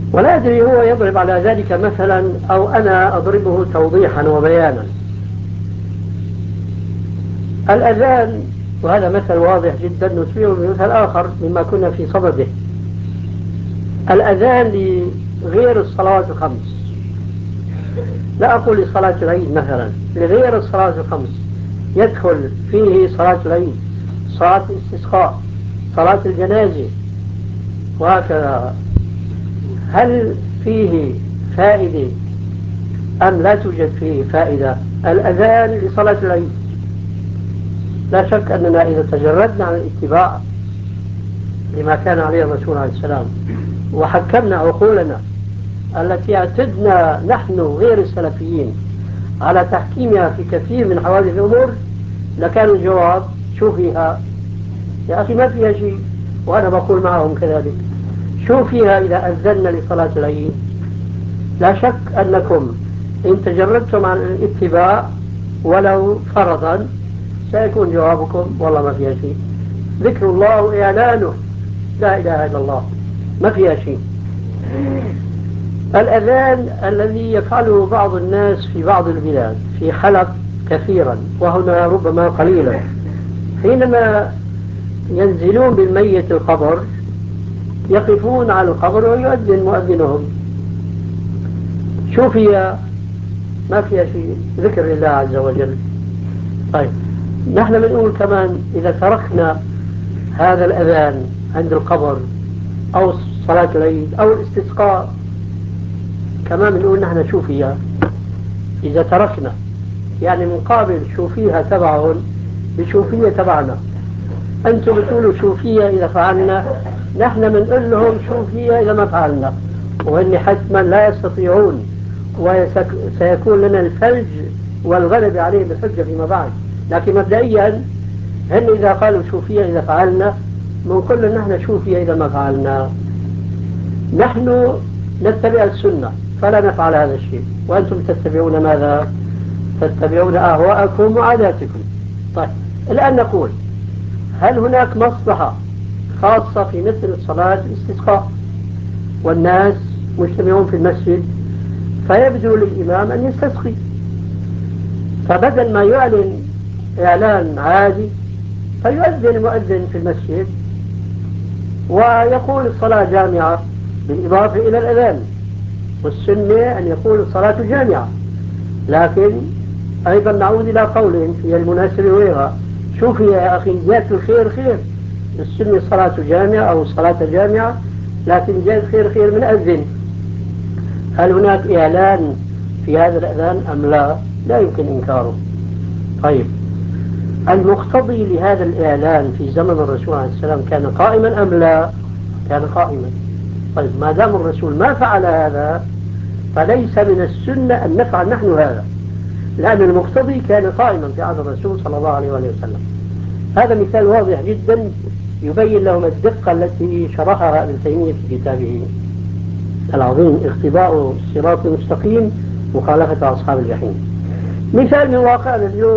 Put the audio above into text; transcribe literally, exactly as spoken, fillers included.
ولا أدري هو يضرب على ذلك مثلا أو أنا أضربه توضيحا وبيانا. الأذان، وهذا مثل واضح جدا نشبهه بمثل آخر مما كنا في صدده. الأذان لغير الصلوات الخمس، لا أقول لصلاة العيد مثلا، لغير الصلاة الخمس يدخل فيه صلاة العيد، صلاة الاستسقاء، صلاة الجنازة وهكذا. هل فيه فائدة أم لا توجد فيه فائدة؟ الأذان لصلاة العيد لا شك أننا إذا تجردنا عن الاتباع لما كان عليه الرسول عليه السلام وحكمنا عقولنا التي اعتدنا نحن غير السلفيين على تحكيمها في كثير من حوادث الأمور، لكان الجواب شو فيها يا أخي؟ ما فيها شيء. وأنا بقول معهم كذلك، شو فيها إذا أذنا لصلاة العيد؟ لا شك أنكم إن تجردتم عن الاتباع ولو فرضا سيكون جوابكم والله ما فيها شيء، ذكر الله وإعلانه لا إله إلا الله ما فيها شيء. الأذان الذي يفعله بعض الناس في بعض البلاد في حلب كثيرا وهنا ربما قليلا، حينما ينزلون بالميت القبر يقفون على القبر ويؤذن مؤذنهم، شو فيها؟ ما فيها شيء، ذكر لله عز وجل. طيب نحن بنقول كمان إذا تركنا هذا الأذان عند القبر أو صلاة العيد أو الاستسقاء كمان بنقول نحن شو فيها إذا تركنا، يعني مقابل شو فيها تبعهم بشوفية تبعنا. أنتم بتقولوا شو فيها إذا فعلنا، نحن بنقول لهم شو فيها إذا ما فعلنا، وإن حتما لا يستطيعون وسيكون لنا الفلج والغلب عليهم بالحجة فيما بعد. لكن مبدئيا هن إذا قالوا شو فيها إذا فعلنا بنقول لهم نحن شو فيها إذا ما فعلنا. نحن نتبع السنة فلا نفعل هذا الشيء، وأنتم تتبعون ماذا؟ تتبعون أهواءكم وعاداتكم. طيب الآن نقول هل هناك مصلحة خاصة في مثل صلاة الاستسقاء والناس مجتمعون في المسجد فيبدو للإمام أن يستسقي، فبدل ما يعلن إعلان عادي فيؤذن المؤذن في المسجد ويقول الصلاة جامعة بالإضافة إلى الأذان، والسنة أن يقول الصلاة جامعة. لكن أيضا نعود إلى قول هي المناسبة وغيرها، شوف يا أخي زيادة الخير خير، السنة صلاة جامعة أو صلاة جامعة، لكن زيادة الخير خير من أذن. هل هناك إعلان في هذا الأذان أم لا؟ لا يمكن إنكاره. طيب المقتضي لهذا الإعلان في زمن الرسول عليه السلام كان قائما أم لا؟ كان قائما. طيب ما دام الرسول ما فعل هذا فليس من السنة أن نفعل نحن هذا، لأن المقتضي كان قائما في عهد الرسول صلى الله عليه وسلم. هذا مثال واضح جدا يبين لهم الدقة التي شرحها ابن تيمية في كتابه العظيم اقتضاء الصراط المستقيم مخالفة أصحاب الجحيم. مثال من واقعنا اليوم